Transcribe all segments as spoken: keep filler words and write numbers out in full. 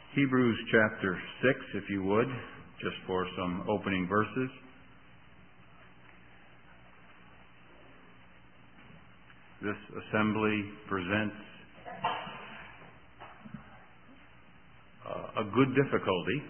Hebrews chapter six, if you would, just for some opening verses. This assembly presents uh, a good difficulty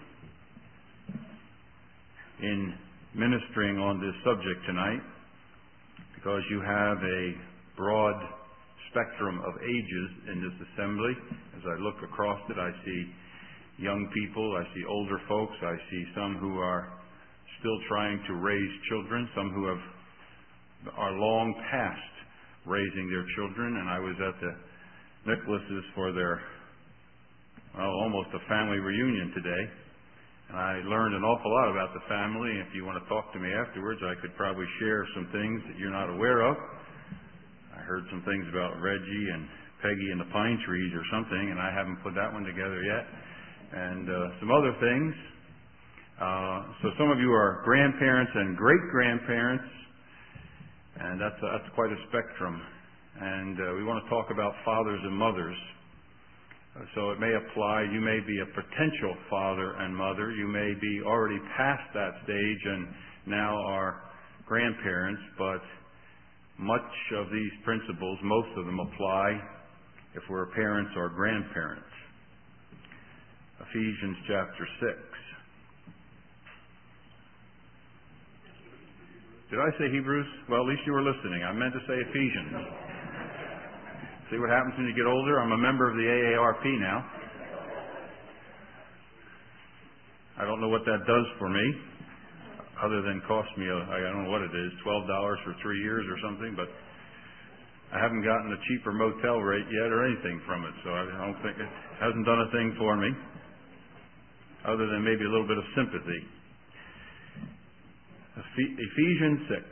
in ministering on this subject tonight, because you have a broad spectrum of ages in this assembly. As I look across it, I see young people, I see older folks, I see some who are still trying to raise children, some who have are long past raising their children. And I was at the Nicholases for their, well, almost a family reunion today, and I learned an awful lot about the family. If you want to talk to me afterwards, I could probably share some things that you're not aware of. I heard some things about Reggie and Peggy and the pine trees or something, and I haven't put that one together yet. And uh, some other things. Uh, so some of you are grandparents and great-grandparents, and that's, uh, that's quite a spectrum. And uh, we want to talk about fathers and mothers. Uh, so it may apply. You may be a potential father and mother. You may be already past that stage and now are grandparents, but much of these principles, most of them apply if we're parents or grandparents. Ephesians chapter six. Did I say Hebrews? Well, at least you were listening. I meant to say Ephesians. See what happens when you get older? I'm a member of the A A R P now. I don't know what that does for me, other than cost me, a, I don't know what it is, twelve dollars for three years or something, but I haven't gotten a cheaper motel rate yet or anything from it, so I don't think it hasn't done a thing for me, other than maybe a little bit of sympathy. Ephesians six.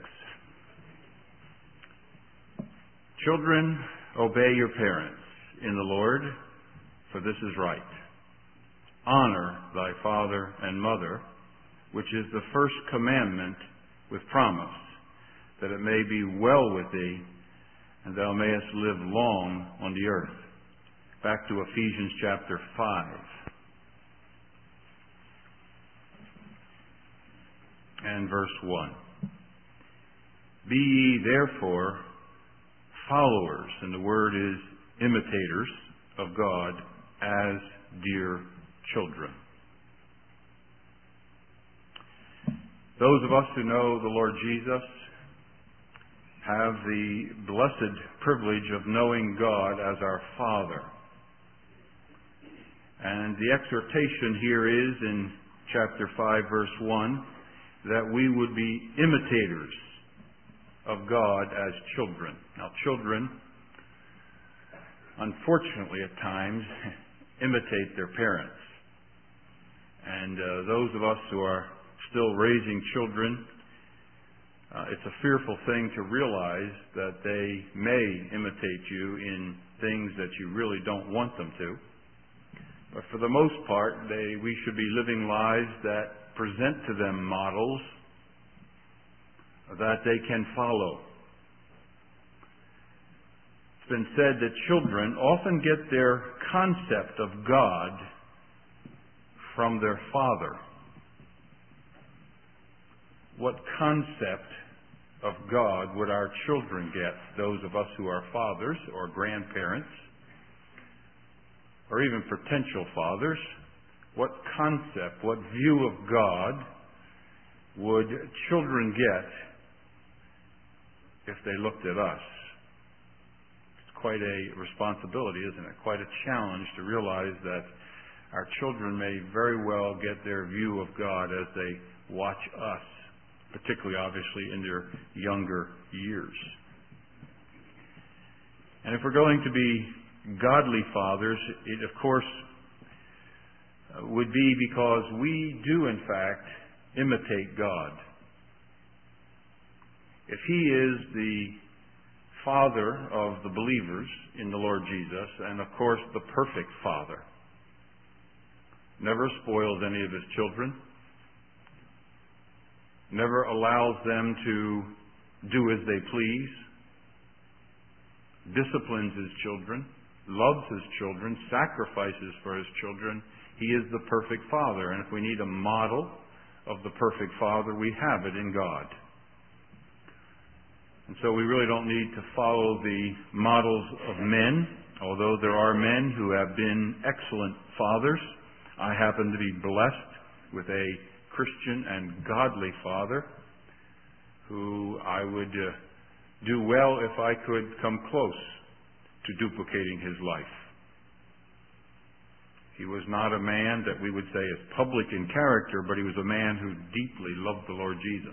Children, obey your parents in the Lord, for this is right. Honor thy father and mother, which is the first commandment with promise, that it may be well with thee, and thou mayest live long on the earth. Back to Ephesians chapter five. And verse one. Be ye therefore followers, and the word is imitators of God as dear children. Those of us who know the Lord Jesus have the blessed privilege of knowing God as our Father. And the exhortation here is in chapter five, verse one, that we would be imitators of God as children. Now, children, unfortunately at times, imitate their parents. And uh, those of us who are still raising children, uh, it's a fearful thing to realize that they may imitate you in things that you really don't want them to. But for the most part, they, we should be living lives that present to them models that they can follow. It's been said that children often get their concept of God from their father. What concept of God would our children get, those of us who are fathers or grandparents, or even potential fathers? What concept, what view of God would children get if they looked at us? It's quite a responsibility, isn't it? Quite a challenge to realize that our children may very well get their view of God as they watch us, particularly obviously in their younger years. And if we're going to be godly fathers, it of course would be because we do in fact imitate God. If He is the Father of the believers in the Lord Jesus, and of course the perfect Father, never spoils any of His children, never allows them to do as they please, disciplines His children, loves his children, sacrifices for his children. He is the perfect Father. And if we need a model of the perfect Father, we have it in God. And so we really don't need to follow the models of men, although there are men who have been excellent fathers. I happen to be blessed with a Christian and godly father who I would uh, do well if I could come close to duplicating his life. He was not a man that we would say is public in character, but he was a man who deeply loved the Lord Jesus.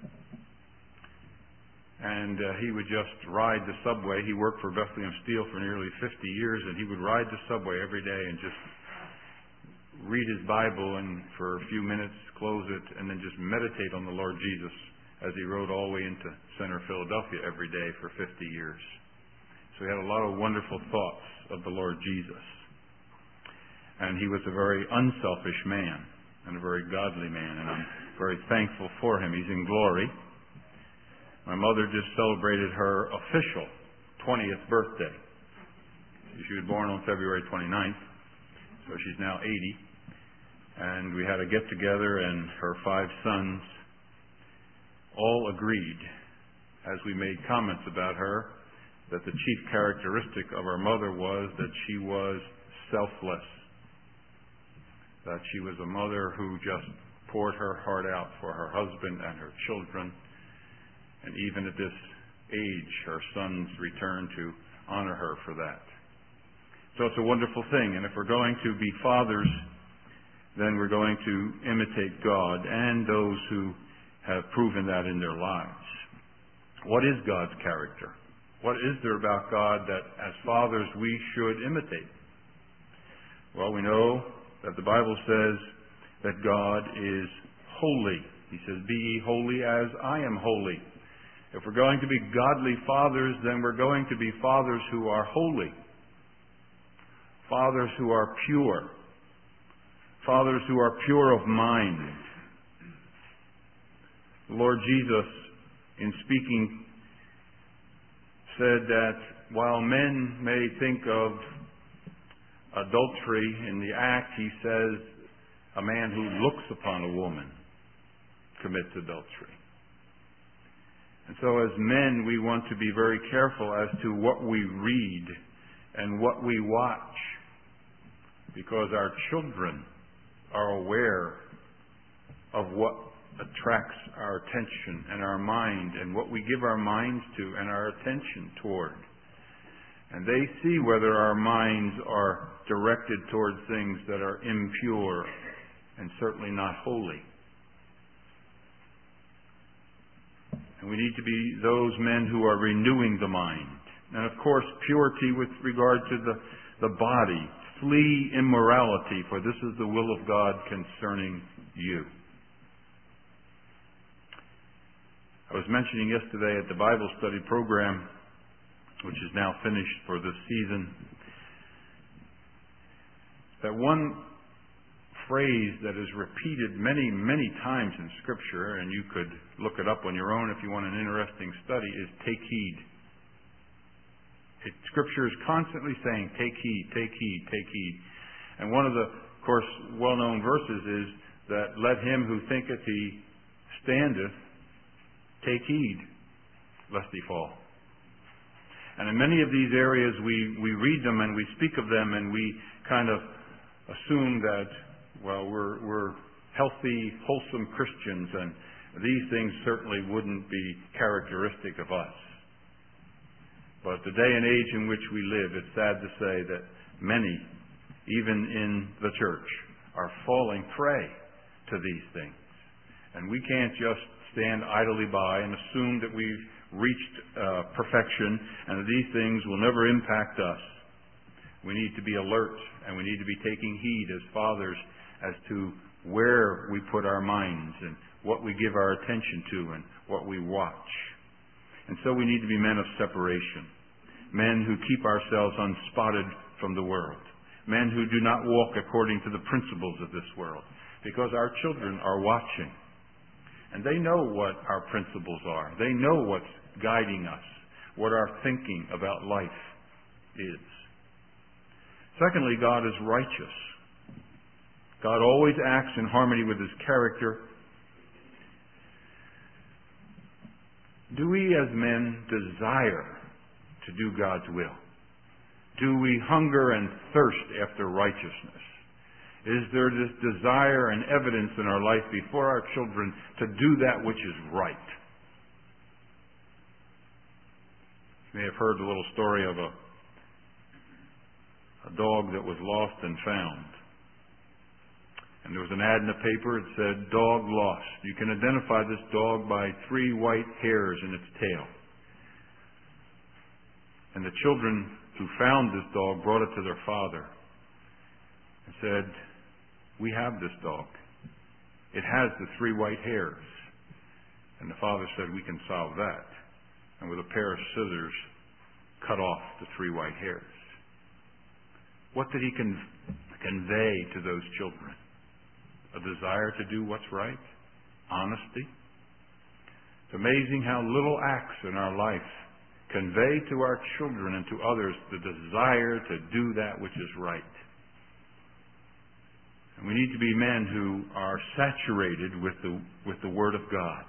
And uh, he would just ride the subway. He worked for Bethlehem Steel for nearly fifty years, and he would ride the subway every day and just read his Bible and for a few minutes close it and then just meditate on the Lord Jesus as he rode all the way into center Philadelphia every day for fifty years. So he had a lot of wonderful thoughts of the Lord Jesus. And he was a very unselfish man and a very godly man, and I'm very thankful for him. He's in glory. My mother just celebrated her official twentieth birthday. She was born on February twenty-ninth, so she's now eighty. And we had a get-together, and her five sons all agreed, as we made comments about her, that the chief characteristic of our mother was that she was selfless, that she was a mother who just poured her heart out for her husband and her children. And even at this age, her sons return to honor her for that. So it's a wonderful thing. And if we're going to be fathers, then we're going to imitate God and those who have proven that in their lives. What is God's character? What is there about God that as fathers we should imitate? Well, we know that the Bible says that God is holy. He says, "Be ye holy as I am holy." If we're going to be godly fathers, then we're going to be fathers who are holy, fathers who are pure, fathers who are pure of mind. The Lord Jesus, in speaking, said that while men may think of adultery in the act, he says a man who looks upon a woman commits adultery. And so as men, we want to be very careful as to what we read and what we watch, because our children are aware of what attracts our attention and our mind and what we give our minds to and our attention toward. And they see whether our minds are directed towards things that are impure and certainly not holy. And we need to be those men who are renewing the mind. And of course, purity with regard to the, the body. Flee immorality, for this is the will of God concerning you. I was mentioning yesterday at the Bible study program, which is now finished for this season, that one phrase that is repeated many, many times in Scripture, and you could look it up on your own if you want an interesting study, is take heed. It, Scripture is constantly saying, take heed, take heed, take heed. And one of the, of course, well-known verses is that let him who thinketh he standeth take heed, lest he fall. And in many of these areas we, we read them and we speak of them and we kind of assume that, well, we're, we're healthy, wholesome Christians, and these things certainly wouldn't be characteristic of us. But the day and age in which we live, it's sad to say that many, even in the church, are falling prey to these things. And we can't just stand idly by and assume that we've reached uh, perfection and that these things will never impact us. We need to be alert, and we need to be taking heed as fathers as to where we put our minds and what we give our attention to and what we watch. And so we need to be men of separation, men who keep ourselves unspotted from the world, men who do not walk according to the principles of this world, because our children are watching. And they know what our principles are. They know what's guiding us, what our thinking about life is. Secondly, God is righteous. God always acts in harmony with His character. Do we as men desire to do God's will? Do we hunger and thirst after righteousness? Is there this desire and evidence in our life before our children to do that which is right? You may have heard the little story of a, a dog that was lost and found. And there was an ad in the paper that said, "Dog lost. You can identify this dog by three white hairs in its tail." And the children who found this dog brought it to their father and said, "We have this dog. It has the three white hairs." And the father said, "We can solve that." And with a pair of scissors, cut off the three white hairs. What did he con- convey to those children? A desire to do what's right? Honesty? It's amazing how little acts in our life convey to our children and to others the desire to do that which is right. And we need to be men who are saturated with the, with the Word of God.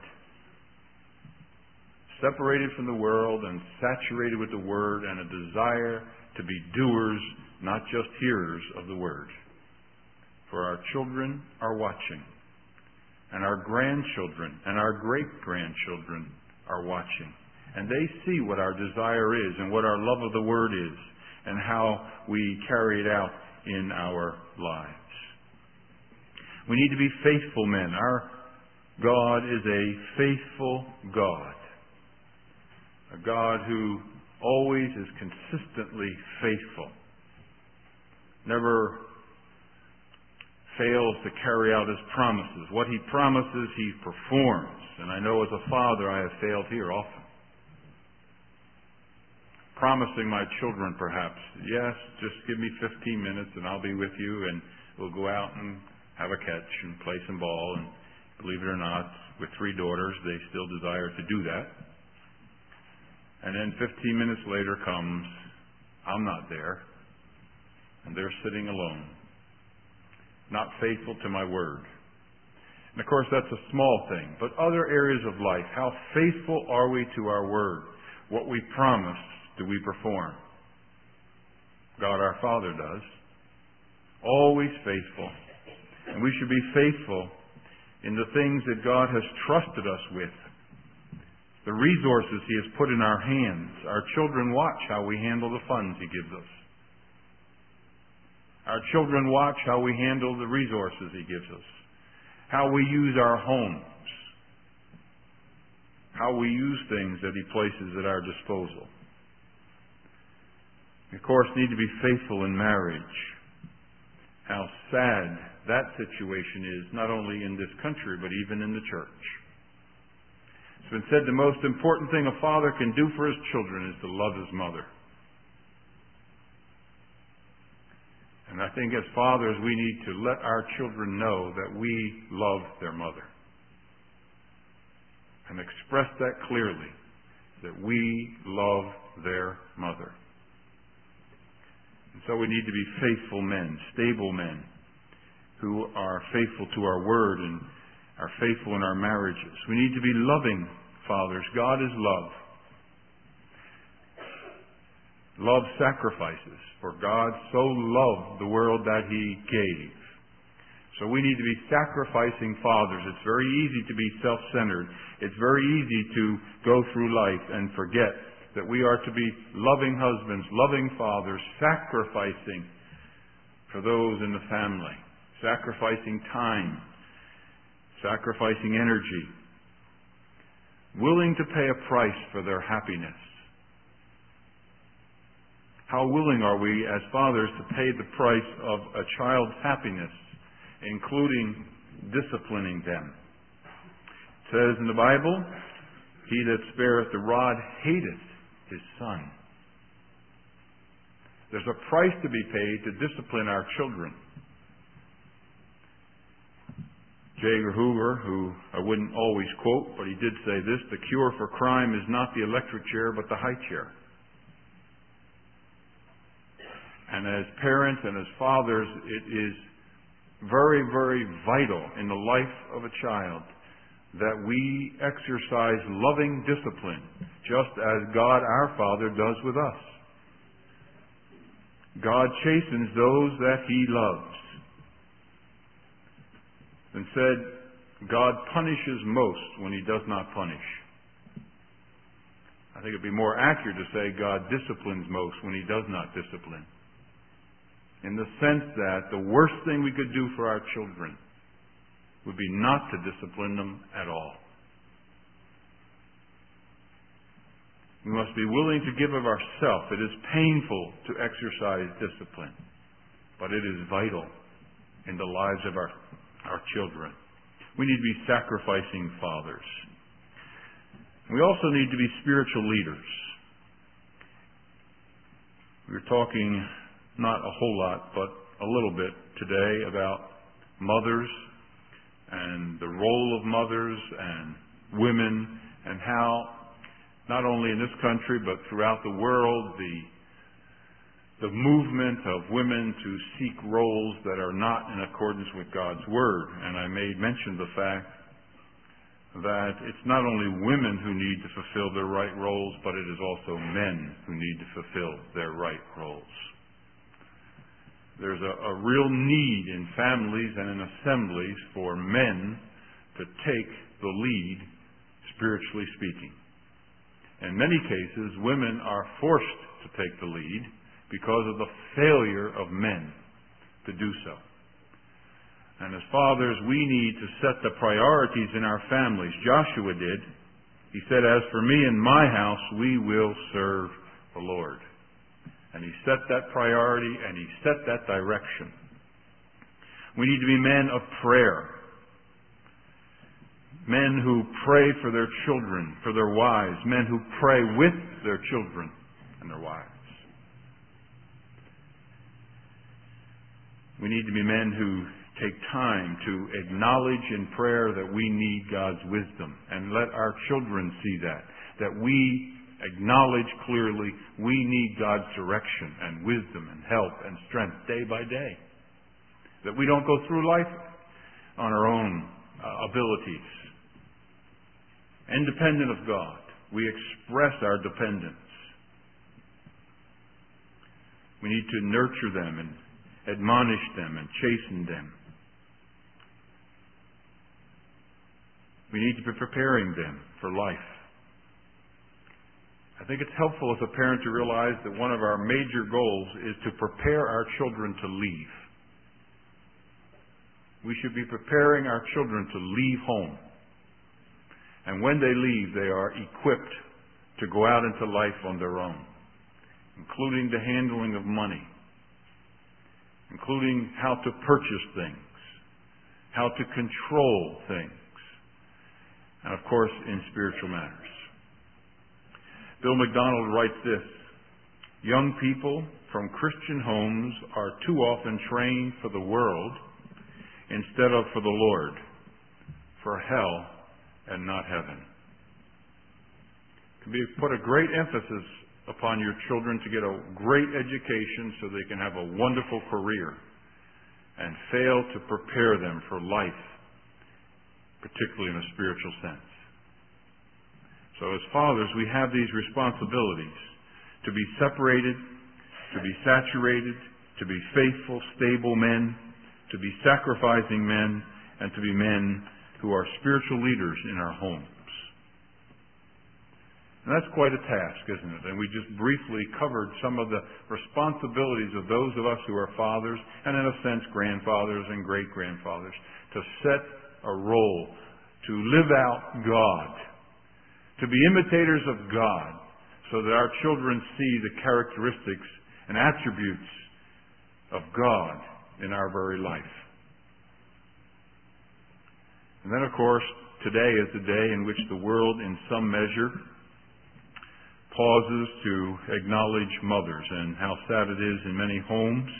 Separated from the world and saturated with the Word, and a desire to be doers, not just hearers of the Word. For our children are watching, and our grandchildren and our great-grandchildren are watching. And they see what our desire is and what our love of the Word is and how we carry it out in our lives. We need to be faithful men. Our God is a faithful God. A God who always is consistently faithful. Never fails to carry out His promises. What He promises, He performs. And I know as a father I have failed here often. Promising my children perhaps, "Yes, just give me fifteen minutes and I'll be with you and we'll go out and have a catch and play some ball." And believe it or not, with three daughters, they still desire to do that. And then fifteen minutes later comes, I'm not there, and they're sitting alone, not faithful to my word. And of course, that's a small thing. But other areas of life, how faithful are we to our word? What we promise, do we perform? God our Father does. Always faithful. And we should be faithful in the things that God has trusted us with. The resources He has put in our hands. Our children watch how we handle the funds He gives us. Our children watch how we handle the resources He gives us. How we use our homes. How we use things that He places at our disposal. We, of course, need to be faithful in marriage. How sad that situation is, not only in this country, but even in the church. It's been said the most important thing a father can do for his children is to love his mother. And I think as fathers, we need to let our children know that we love their mother. And express that clearly, that we love their mother. And so we need to be faithful men, stable men, who are faithful to our word and are faithful in our marriages. We need to be loving fathers. God is love. Love sacrifices, for God so loved the world that He gave. So we need to be sacrificing fathers. It's very easy to be self-centered. It's very easy to go through life and forget that we are to be loving husbands, loving fathers, sacrificing for those in the family, sacrificing time, sacrificing energy, willing to pay a price for their happiness. How willing are we as fathers to pay the price of a child's happiness, including disciplining them? It says in the Bible, "He that spareth the rod hateth his son." There's a price to be paid to discipline our children. J. Edgar Hoover, who I wouldn't always quote, but he did say this: "The cure for crime is not the electric chair, but the high chair." And as parents and as fathers, it is very, very vital in the life of a child that we exercise loving discipline, just as God our Father does with us. God chastens those that He loves. And said, God punishes most when He does not punish. I think it would be more accurate to say God disciplines most when He does not discipline. In the sense that the worst thing we could do for our children would be not to discipline them at all. We must be willing to give of ourselves. It is painful to exercise discipline, but it is vital in the lives of our, our children. We need to be sacrificing fathers. We also need to be spiritual leaders. We're talking not a whole lot, but a little bit today about mothers and the role of mothers and women, and how not only in this country but throughout the world the the movement of women to seek roles that are not in accordance with God's Word. And I made mention of the fact that it's not only women who need to fulfill their right roles, but it is also men who need to fulfill their right roles. There's a, a real need in families and in assemblies for men to take the lead, spiritually speaking. In many cases, women are forced to take the lead because of the failure of men to do so. And as fathers, we need to set the priorities in our families. Joshua did. He said, "As for me and my house, we will serve the Lord." And he set that priority and he set that direction. We need to be men of prayer. Men who pray for their children, for their wives. Men who pray with their children and their wives. We need to be men who take time to acknowledge in prayer that we need God's wisdom, and let our children see that. That we acknowledge clearly we need God's direction and wisdom and help and strength day by day. That we don't go through life on our own uh, abilities. Independent of God. We express our dependence. We need to nurture them and admonish them and chasten them. We need to be preparing them for life. I think it's helpful as a parent to realize that one of our major goals is to prepare our children to leave. We should be preparing our children to leave home. And when they leave, they are equipped to go out into life on their own, including the handling of money, including how to purchase things, how to control things, and of course in spiritual matters. Bill McDonald writes this: "Young people from Christian homes are too often trained for the world instead of for the Lord, for hell and not heaven." It can be put a great emphasis upon your children to get a great education so they can have a wonderful career, and fail to prepare them for life, particularly in a spiritual sense. So as fathers, we have these responsibilities to be separated, to be saturated, to be faithful, stable men, to be sacrificing men, and to be men who are spiritual leaders in our homes. And that's quite a task, isn't it? And we just briefly covered some of the responsibilities of those of us who are fathers, and in a sense grandfathers and great-grandfathers, to set a role, to live out God, to be imitators of God, so that our children see the characteristics and attributes of God in our very life. And then, of course, today is the day in which the world, in some measure, pauses to acknowledge mothers, and how sad it is in many homes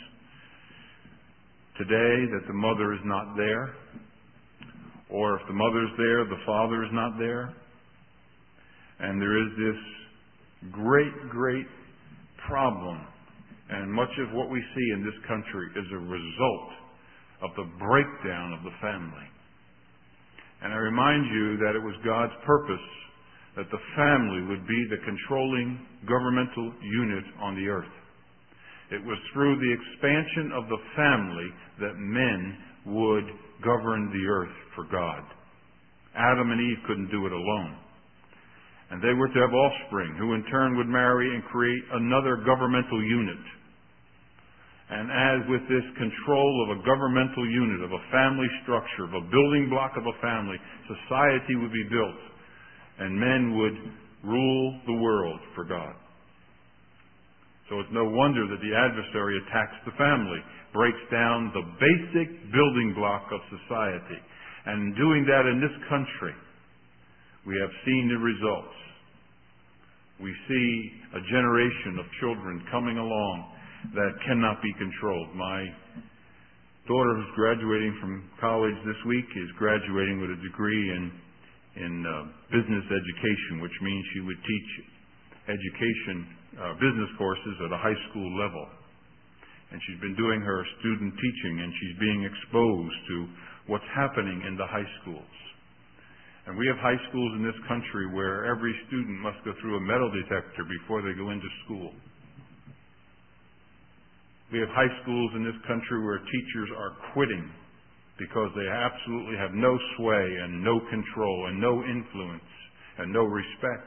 today that the mother is not there, or if the mother's there, the father is not there. And there is this great, great problem And much of what we see in this country is a result of the breakdown of the family. And I remind you that it was God's purpose that the family would be the controlling governmental unit on the earth. It was through the expansion of the family that men would govern the earth for God. Adam and Eve couldn't do it alone. And they were to have offspring who in turn would marry and create another governmental unit. And as with this control of a governmental unit, of a family structure, of a building block of a family, society would be built and men would rule the world for God. So it's no wonder that the adversary attacks the family, breaks down the basic building block of society. And in doing that in this country, we have seen the results. We see a generation of children coming along that cannot be controlled. My daughter, who's graduating from college this week, is graduating with a degree in in uh, business education, which means she would teach education, uh, business courses at a high school level. And she's been doing her student teaching, and she's being exposed to what's happening in the high schools. And we have high schools in this country where every student must go through a metal detector before they go into school. We have high schools in this country where teachers are quitting because they absolutely have no sway and no control and no influence and no respect.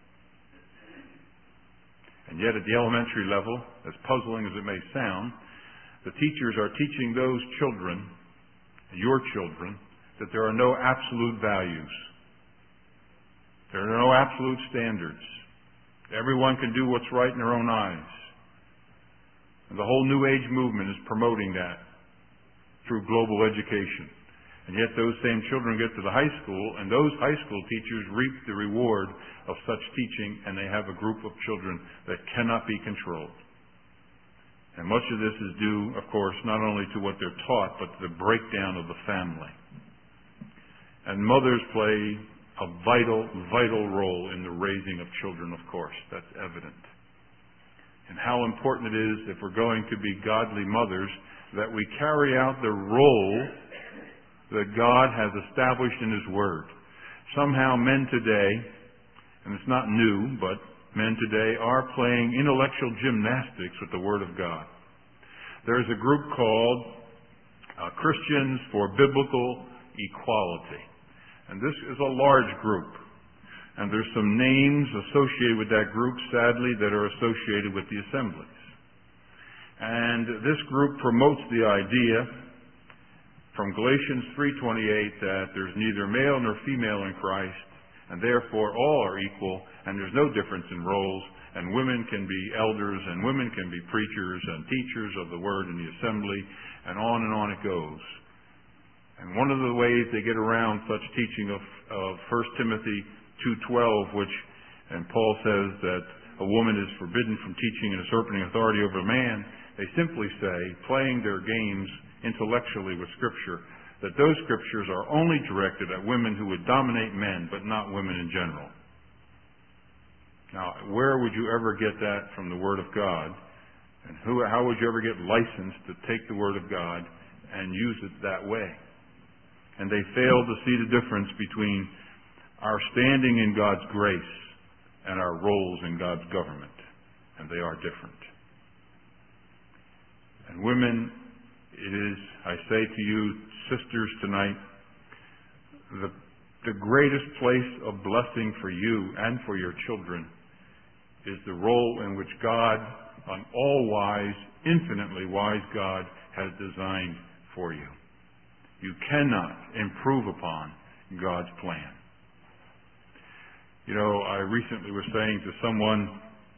And yet at the elementary level, as puzzling as it may sound, the teachers are teaching those children, your children, that there are no absolute values. There are no absolute standards. Everyone can do what's right in their own eyes. And the whole New Age movement is promoting that through global education. And yet those same children get to the high school, and those high school teachers reap the reward of such teaching, and they have a group of children that cannot be controlled. And much of this is due, of course, not only to what they're taught, but to the breakdown of the family. And mothers play a vital, vital role in the raising of children, of course. That's evident. And how important it is, if we're going to be godly mothers, that we carry out the role that God has established in His Word. Somehow men today, and it's not new, but men today are playing intellectual gymnastics with the Word of God. There's a group called uh, Christians for Biblical Equality. And this is a large group. And there's some names associated with that group, sadly, that are associated with the assemblies. And this group promotes the idea from Galatians three twenty-eight that there's neither male nor female in Christ, and therefore all are equal, and there's no difference in roles, and women can be elders, and women can be preachers and teachers of the Word in the assembly, and on and on it goes. And one of the ways they get around such teaching of, of First Timothy two twelve, which, and Paul says that a woman is forbidden from teaching and usurping authority over a man, they simply say, playing their games intellectually with Scripture, that those Scriptures are only directed at women who would dominate men, but not women in general. Now, where would you ever get that from the Word of God? And who, how would you ever get licensed to take the Word of God and use it that way? And they fail to see the difference between our standing in God's grace and our roles in God's government. And they are different. And women, it is, I say to you, sisters, tonight, the, the greatest place of blessing for you and for your children is the role in which God, an all-wise, infinitely wise God, has designed for you. You cannot improve upon God's plan. You know, I recently was saying to someone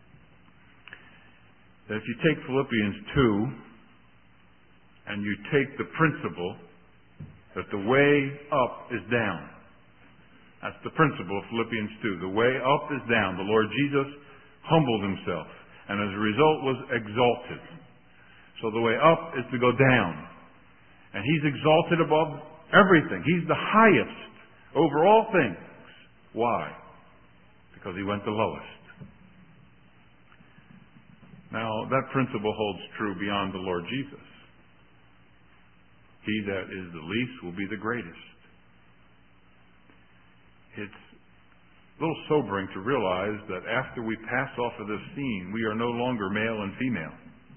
that if you take Philippians two, and you take the principle that the way up is down. That's the principle of Philippians two. The way up is down. The Lord Jesus humbled Himself, and as a result was exalted. So the way up is to go down. And He's exalted above everything. He's the highest over all things. Why? Because He went the lowest. Now, that principle holds true beyond the Lord Jesus. He that is the least will be the greatest. It's a little sobering to realize that after we pass off of this scene, we are no longer male and female.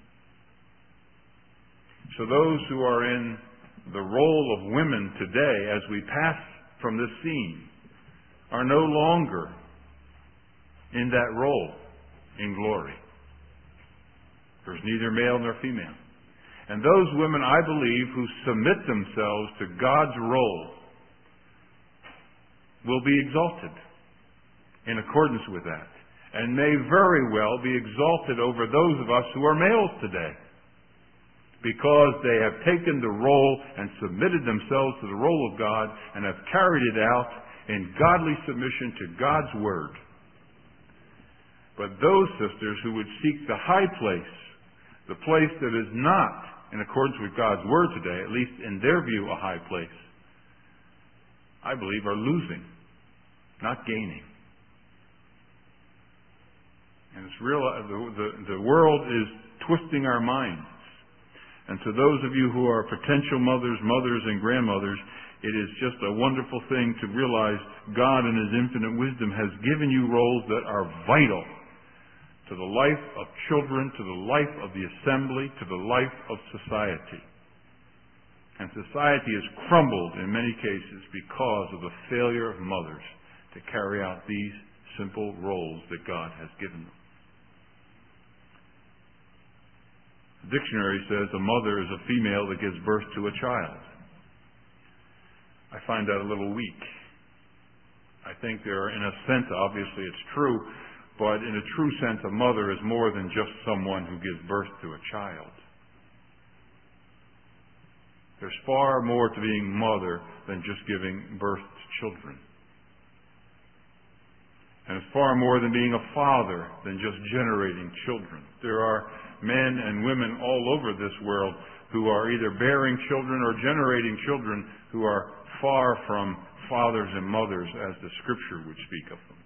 So those who are in the role of women today, as we pass from this scene, are no longer in that role in glory. There's neither male nor female. And those women, I believe, who submit themselves to God's role will be exalted in accordance with that, and may very well be exalted over those of us who are males today, because they have taken the role and submitted themselves to the role of God and have carried it out in godly submission to God's Word. But those sisters who would seek the high place, the place that is not in accordance with God's Word today, at least in their view a high place, I believe are losing, not gaining. And it's real, the, the, the world is twisting our minds. And to those of you who are potential mothers, mothers, and grandmothers, it is just a wonderful thing to realize God in His infinite wisdom has given you roles that are vital to the life of children, to the life of the assembly, to the life of society. And society has crumbled in many cases because of the failure of mothers to carry out these simple roles that God has given them. The dictionary says a mother is a female that gives birth to a child. I find that a little weak. I think there are, in a sense, obviously it's true, but in a true sense, a mother is more than just someone who gives birth to a child. There's far more to being mother than just giving birth to children. And it's far more than being a father than just generating children. There are men and women all over this world who are either bearing children or generating children who are far from fathers and mothers as the Scripture would speak of them.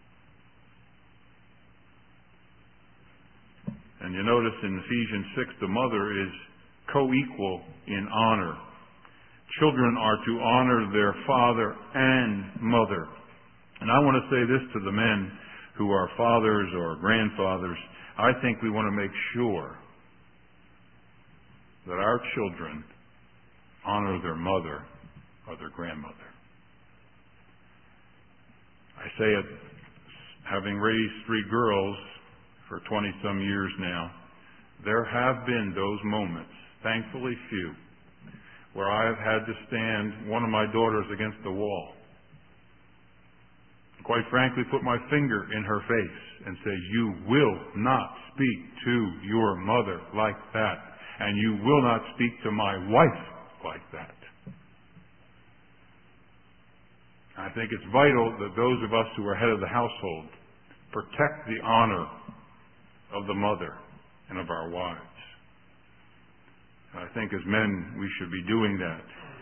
And you notice in Ephesians six, the mother is co-equal in honor. Children are to honor their father and mother. And I want to say this to the men who are fathers or grandfathers. I think we want to make sure that our children honor their mother or their grandmother. I say it having raised three girls for twenty-some years now. There have been those moments, thankfully few, where I have had to stand one of my daughters against the wall. Quite frankly, put my finger in her face and say, "You will not speak to your mother like that, and you will not speak to my wife like that." I think it's vital that those of us who are head of the household protect the honor of the mother and of our wives. I think as men we should be doing that.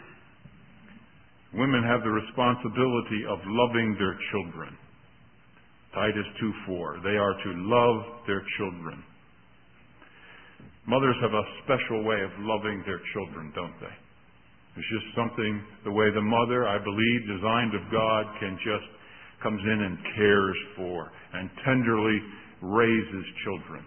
Women have the responsibility of loving their children. Titus two four. They are to love their children. Mothers have a special way of loving their children, don't they? It's just something, the way the mother, I believe, designed of God, can just comes in and cares for and tenderly raises children.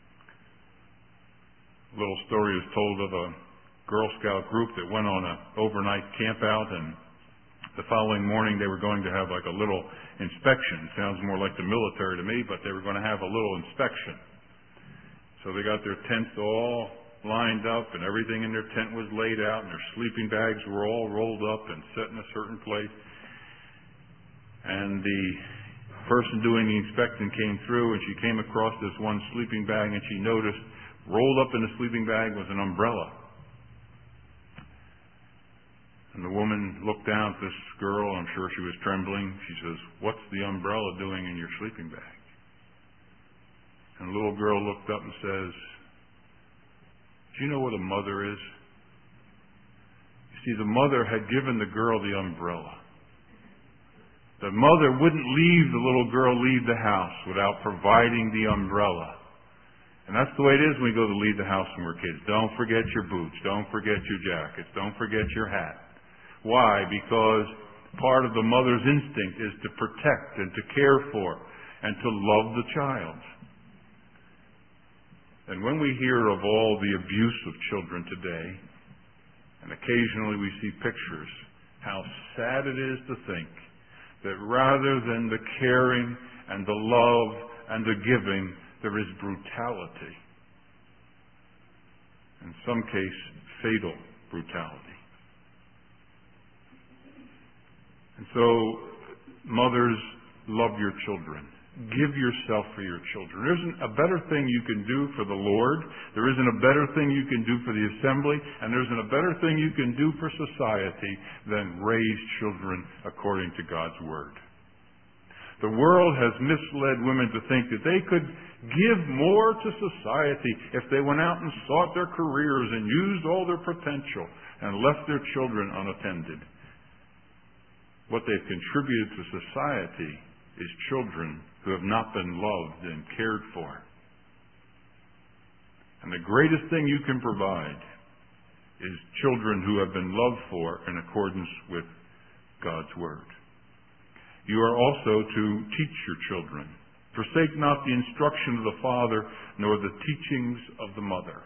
A little story is told of a Girl Scout group that went on an overnight camp out, and the following morning they were going to have like a little inspection. Sounds more like the military to me, but they were going to have a little inspection. So they got their tents all lined up, and everything in their tent was laid out, and their sleeping bags were all rolled up and set in a certain place. And the person doing the inspection came through, and she came across this one sleeping bag, and she noticed rolled up in the sleeping bag was an umbrella. And the woman looked down at this girl. I'm sure she was trembling. She says, "What's the umbrella doing in your sleeping bag?" And the little girl looked up and says, "Do you know what a mother is?" You see, the mother had given the girl the umbrella. The mother wouldn't leave the little girl leave the house without providing the umbrella. And that's the way it is when we go to leave the house when we're kids. Don't forget your boots. Don't forget your jackets. Don't forget your hat. Why? Because part of the mother's instinct is to protect and to care for and to love the child. And when we hear of all the abuse of children today, and occasionally we see pictures, how sad it is to think that rather than the caring and the love and the giving, there is brutality. In some case, fatal brutality. And so, mothers, love your children. Give yourself for your children. There isn't a better thing you can do for the Lord. There isn't a better thing you can do for the assembly. And there isn't a better thing you can do for society than raise children according to God's Word. The world has misled women to think that they could give more to society if they went out and sought their careers and used all their potential and left their children unattended. What they've contributed to society is children who have not been loved and cared for. And the greatest thing you can provide is children who have been loved for in accordance with God's Word. You are also to teach your children. Forsake not the instruction of the father, nor the teachings of the mother.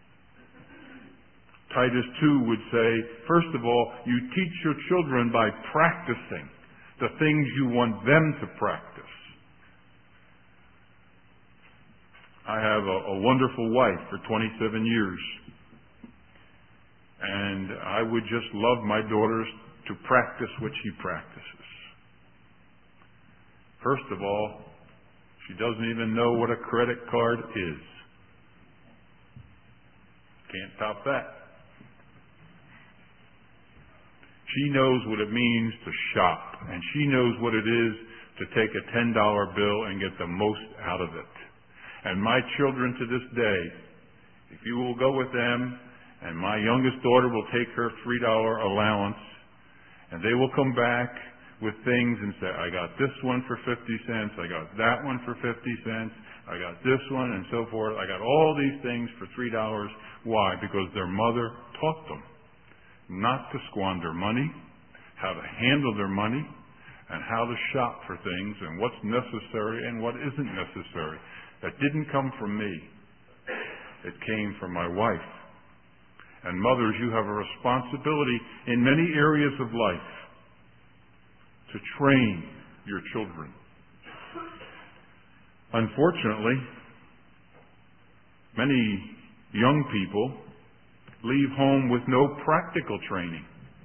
Titus two would say, first of all, you teach your children by practicing the things you want them to practice. I have a, a wonderful wife for twenty-seven years. And I would just love my daughters to practice what she practices. First of all, she doesn't even know what a credit card is. Can't top that. She knows what it means to shop, and she knows what it is to take a ten dollar bill and get the most out of it. And my children to this day, if you will go with them, and my youngest daughter will take her three dollar allowance, and they will come back with things and say, I got this one for fifty cents, I got that one for fifty cents, I got this one, and so forth. I got all these things for three dollars. Why? Because their mother taught them not to squander money, how to handle their money, and how to shop for things, and what's necessary and what isn't necessary. That didn't come from me. It came from my wife. And mothers, you have a responsibility in many areas of life to train your children. Unfortunately, many young people leave home with no practical training.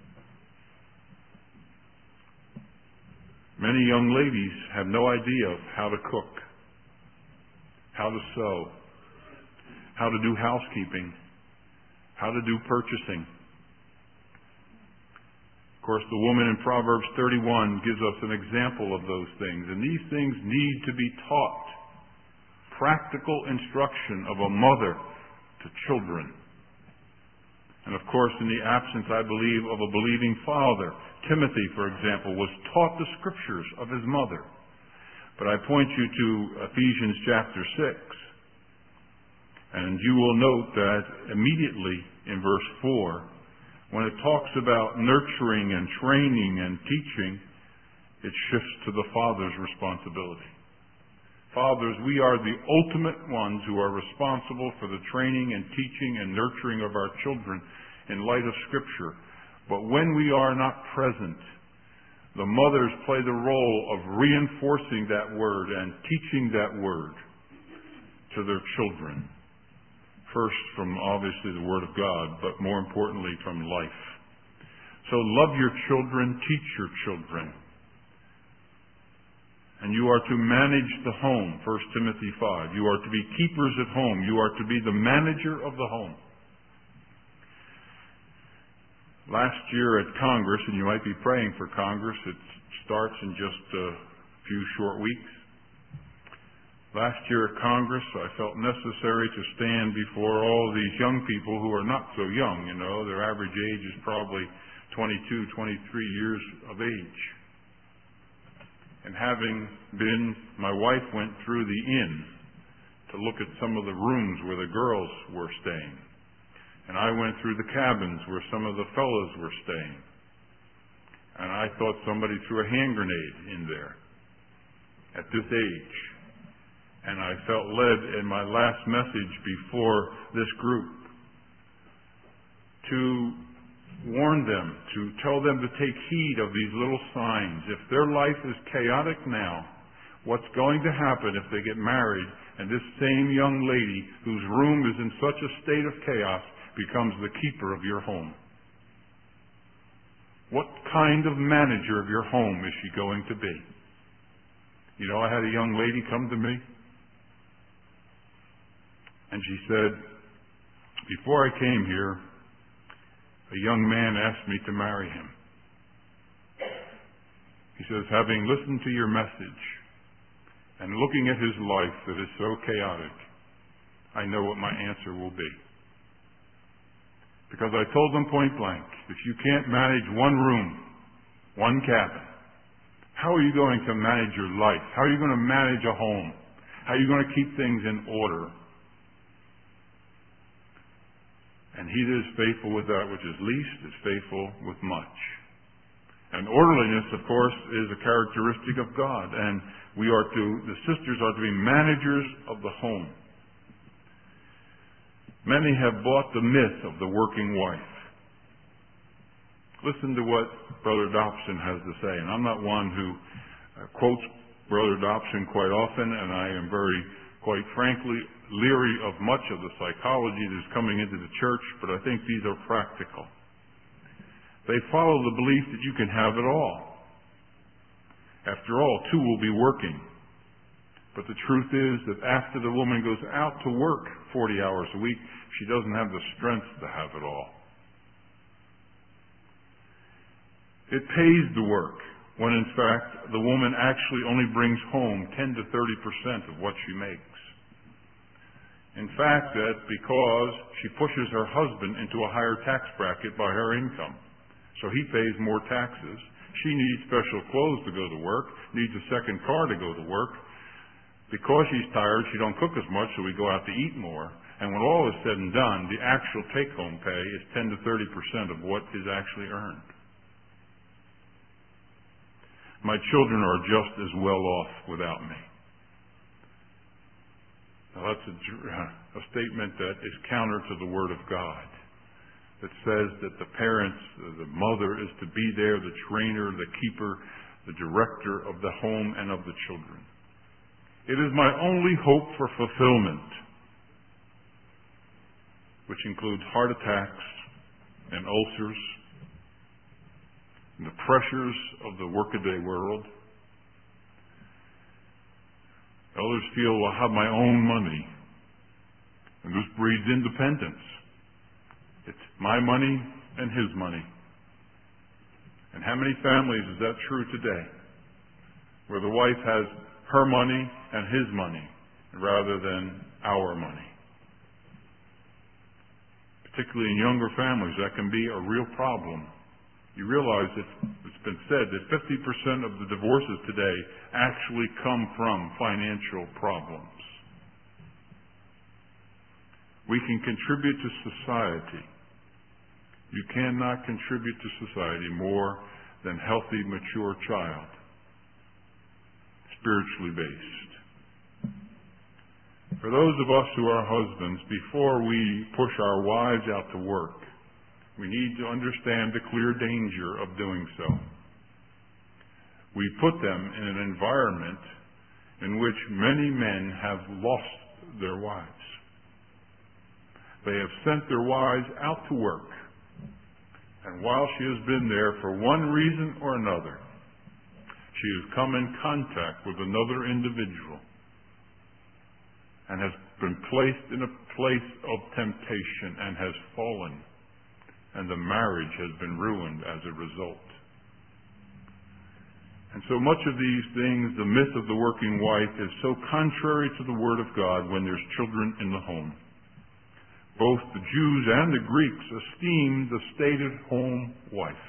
Many young ladies have no idea of how to cook, how to sew, how to do housekeeping, how to do purchasing. Of course, the woman in Proverbs thirty-one gives us an example of those things, and these things need to be taught. Practical instruction of a mother to children. And of course, in the absence, I believe, of a believing father, Timothy, for example, was taught the scriptures of his mother. But I point you to Ephesians chapter six, and you will note that immediately in verse four, when it talks about nurturing and training and teaching, it shifts to the father's responsibility. Fathers, we are the ultimate ones who are responsible for the training and teaching and nurturing of our children in light of Scripture. But when we are not present, the mothers play the role of reinforcing that word and teaching that word to their children. First from obviously the Word of God, but more importantly from life. So love your children, teach your children. And you are to manage the home, First Timothy five. You are to be keepers at home. You are to be the manager of the home. Last year at Congress, and you might be praying for Congress, it starts in just a few short weeks. Last year at Congress, I felt necessary to stand before all these young people who are not so young, you know. Their average age is probably twenty-two, twenty-three years of age. And having been, my wife went through the inn to look at some of the rooms where the girls were staying. And I went through the cabins where some of the fellows were staying. And I thought somebody threw a hand grenade in there at this age. And I felt led in my last message before this group to warn them, to tell them to take heed of these little signs. If their life is chaotic now, what's going to happen if they get married and this same young lady whose room is in such a state of chaos becomes the keeper of your home? What kind of manager of your home is she going to be? You know, I had a young lady come to me, and she said, before I came here, a young man asked me to marry him. He says, having listened to your message and looking at his life that is so chaotic, I know what my answer will be. Because I told them point blank, if you can't manage one room, one cabin, how are you going to manage your life? How are you going to manage a home? How are you going to keep things in order? And he that is faithful with that which is least is faithful with much. And orderliness, of course, is a characteristic of God. And we are to, the sisters are to be managers of the home. Many have bought the myth of the working wife. Listen to what Brother Dobson has to say. And I'm not one who uh, quotes Brother Dobson quite often, and I am very, quite frankly, leery of much of the psychology that is coming into the church, but I think these are practical. They follow the belief that you can have it all. After all, two will be working. But the truth is that after the woman goes out to work forty hours a week, she doesn't have the strength to have it all. It pays to work when in fact the woman actually only brings home ten to thirty percent of what she makes. In fact, that because she pushes her husband into a higher tax bracket by her income. So he pays more taxes. She needs special clothes to go to work, needs a second car to go to work. Because she's tired, she don't cook as much, so we go out to eat more. And when all is said and done, the actual take-home pay is ten to thirty percent of what is actually earned. My children are just as well off without me. Now that's a, a statement that is counter to the Word of God, that says that the parents, the mother is to be there, the trainer, the keeper, the director of the home and of the children. It is my only hope for fulfillment, which includes heart attacks and ulcers and the pressures of the workaday world. Others feel, well, I have my own money. And this breeds independence. It's my money and his money. And how many families is that true today? Where the wife has her money and his money rather than our money. Particularly in younger families, that can be a real problem. You realize that it's been said that fifty percent of the divorces today actually come from financial problems. We can contribute to society. You cannot contribute to society more than healthy, mature child, spiritually based. For those of us who are husbands, before we push our wives out to work, we need to understand the clear danger of doing so. We put them in an environment in which many men have lost their wives. They have sent their wives out to work, and while she has been there for one reason or another, she has come in contact with another individual and has been placed in a place of temptation and has fallen, and the marriage has been ruined as a result. And so much of these things, the myth of the working wife, is so contrary to the Word of God when there's children in the home. Both the Jews and the Greeks esteem the stated home wife.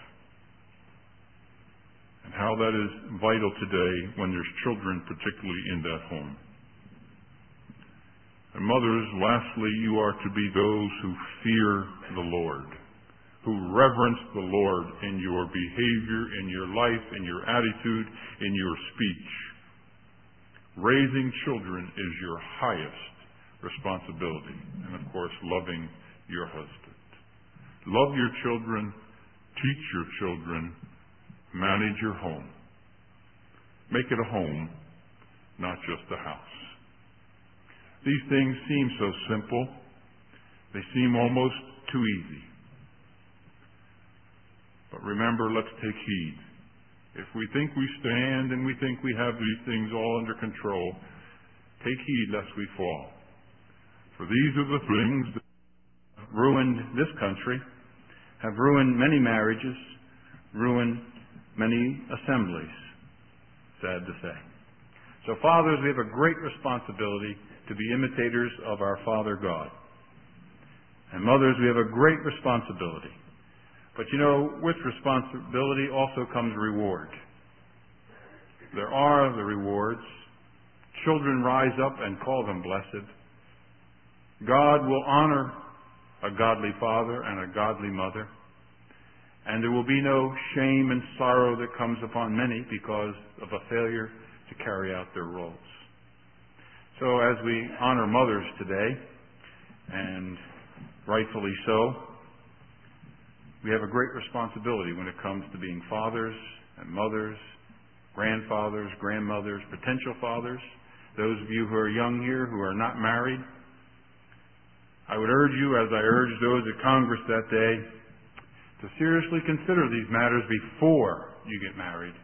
And how that is vital today when there's children particularly in that home. And mothers, lastly, you are to be those who fear the Lord, who reverence the Lord in your behavior, in your life, in your attitude, in your speech. Raising children is your highest responsibility. And of course, loving your husband. Love your children, teach your children, manage your home. Make it a home, not just a house. These things seem so simple. They seem almost too easy. But remember, let's take heed. If we think we stand and we think we have these things all under control, take heed lest we fall. For these are the things that have ruined this country, have ruined many marriages, ruined many assemblies, sad to say. So fathers, we have a great responsibility to be imitators of our Father God. And mothers, we have a great responsibility. But you know, with responsibility also comes reward. There are the rewards. Children rise up and call them blessed. God will honor a godly father and a godly mother. And there will be no shame and sorrow that comes upon many because of a failure to carry out their roles. So as we honor mothers today, and rightfully so, we have a great responsibility when it comes to being fathers and mothers, grandfathers, grandmothers, potential fathers. Those of you who are young here, who are not married, I would urge you, as I urged those at Congress that day, to seriously consider these matters before you get married.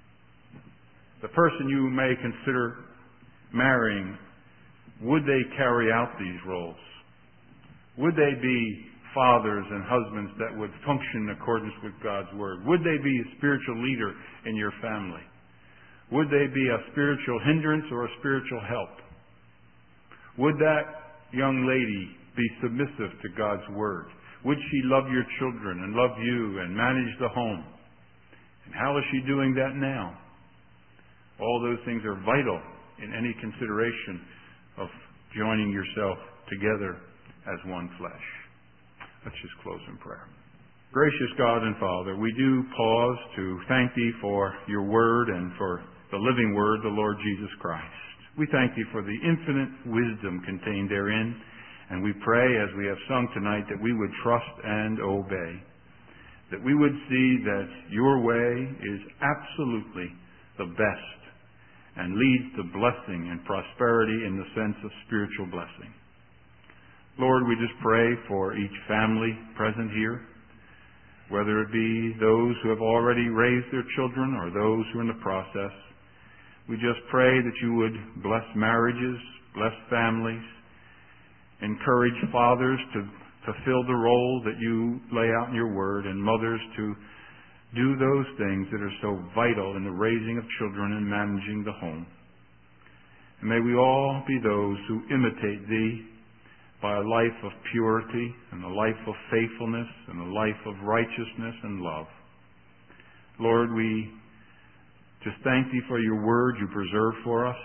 The person you may consider marrying, would they carry out these roles? Would they be fathers and husbands that would function in accordance with God's Word? Would they be a spiritual leader in your family? Would they be a spiritual hindrance or a spiritual help? Would that young lady be submissive to God's Word? Would she love your children and love you and manage the home? And how is she doing that now? All those things are vital in any consideration of joining yourself together as one flesh. Let's just close in prayer. Gracious God and Father, we do pause to thank Thee for your Word and for the living Word, the Lord Jesus Christ. We thank Thee for the infinite wisdom contained therein, and we pray, as we have sung tonight, that we would trust and obey, that we would see that your way is absolutely the best and leads to blessing and prosperity in the sense of spiritual blessing. Lord, we just pray for each family present here, whether it be those who have already raised their children or those who are in the process. We just pray that you would bless marriages, bless families, encourage fathers to fulfill the role that you lay out in your word, and mothers to do those things that are so vital in the raising of children and managing the home. And may we all be those who imitate Thee by a life of purity and a life of faithfulness and a life of righteousness and love. Lord, we just thank Thee for your word you preserve for us.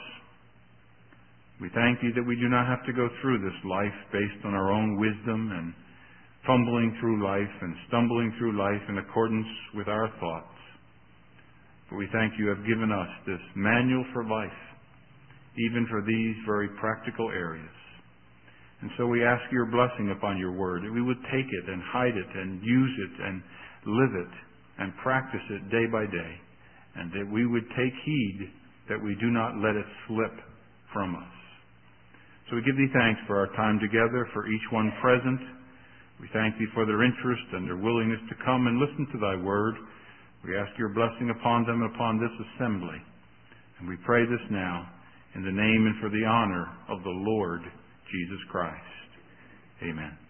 We thank Thee that we do not have to go through this life based on our own wisdom and fumbling through life and stumbling through life in accordance with our thoughts. But we thank you have given us this manual for life, even for these very practical areas. And so we ask your blessing upon your word, that we would take it and hide it and use it and live it and practice it day by day, and that we would take heed that we do not let it slip from us. So we give Thee thanks for our time together, for each one present. We thank Thee for their interest and their willingness to come and listen to Thy word. We ask your blessing upon them and upon this assembly. And we pray this now in the name and for the honor of the Lord Jesus Christ. Amen.